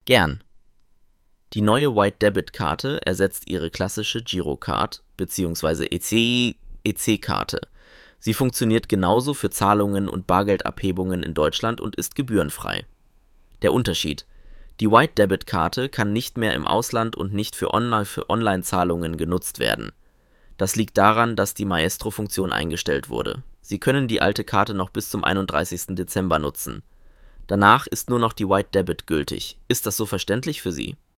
Gern. Die neue White Debit Karte ersetzt Ihre klassische Girocard bzw. EC-Karte. Sie funktioniert genauso für Zahlungen und Bargeldabhebungen in Deutschland und ist gebührenfrei. Der Unterschied: Die White Debit Karte kann nicht mehr im Ausland und nicht für Online-Zahlungen genutzt werden. Das liegt daran, dass die Maestro-Funktion eingestellt wurde. Sie können die alte Karte noch bis zum 31. Dezember nutzen. Danach ist nur noch die White Debit gültig. Ist das so verständlich für Sie?